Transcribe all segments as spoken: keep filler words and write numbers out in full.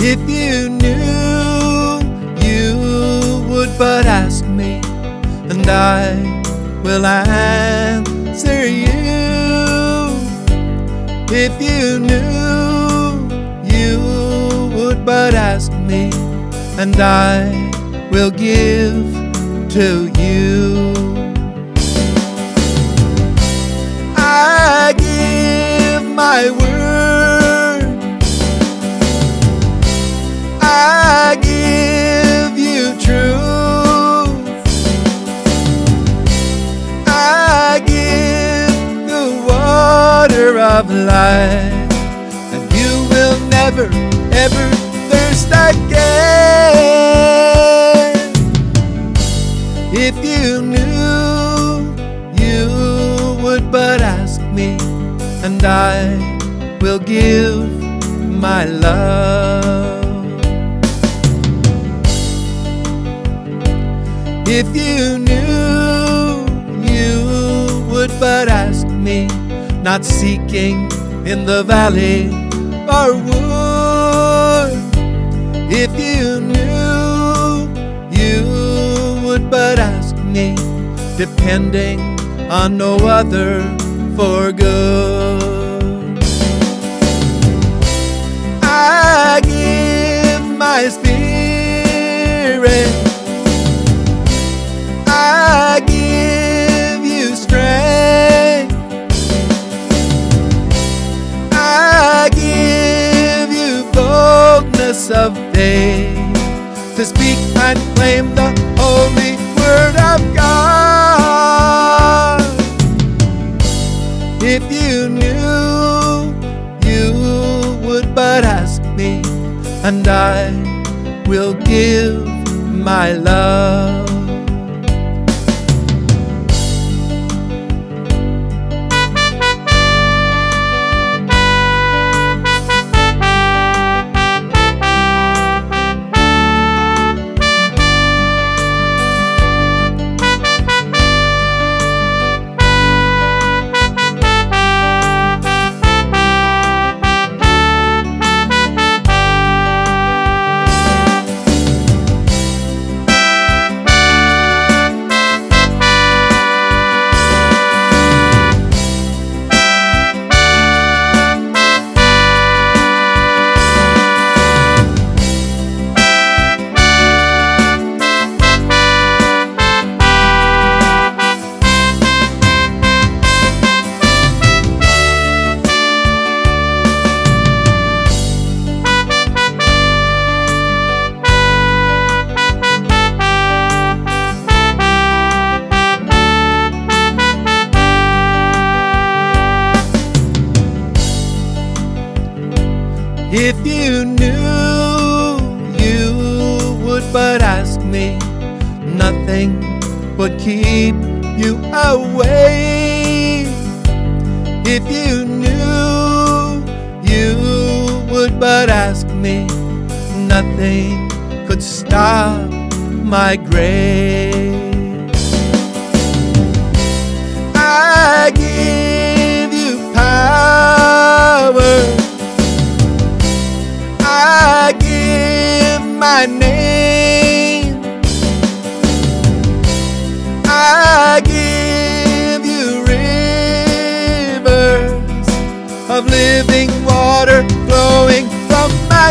If you knew, you would but ask me, and I will answer you. If you knew, you would but ask me, and I will give to you. I give my word, I give you truth, I give the water of life, and you will never, ever thirst again. If you knew, you would but ask me, and I will give my love. If you knew, you would but ask me, not seeking in the valley or wood. If you knew, you would but ask me, depending on no other for good. I give my spirit, I give you strength, I give you boldness of faith to speak and claim the holy word of God. If you knew, you would but ask me, and I will give my love. If you knew, you would but ask me, nothing would keep you away. If you knew, you would but ask me, nothing could stop my grace. I give you power, I give my name, I give you rivers of living water flowing from my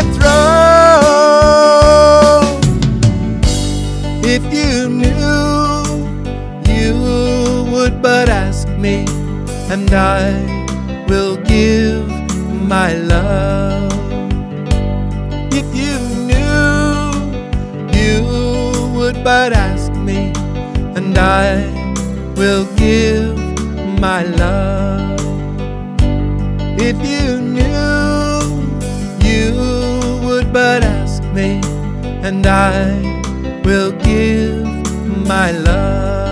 throne. If you knew, you would but ask me, and I will give my love. If you knew, you would but ask me, and I will give my love. If you knew, you would but ask me, and I will give my love.